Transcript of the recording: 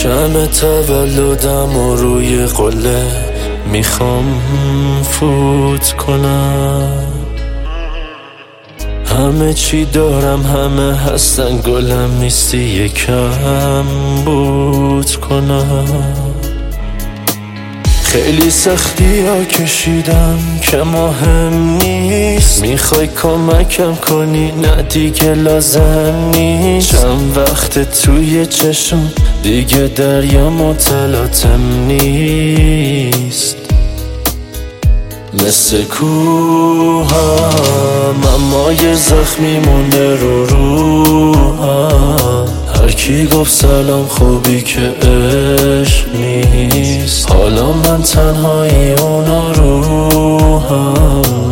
شمع تولدم و روی قله میخوام فوت کنم. همه چی دارم، همه هستن، گلم نیستی یکم بود کنم. خیلی سختی ها کشیدم که مهم نیست، میخوای کمکم کنی؟ نه دیگه لازم نیست. چند وقت توی چشم دیگه دریا متلاطم نیست. مثل کوهم اما یه زخمی مونده رو روحم. هر کی گفت سلام خوبی که عشق نیست، حالا من تنهایی اونا روحم.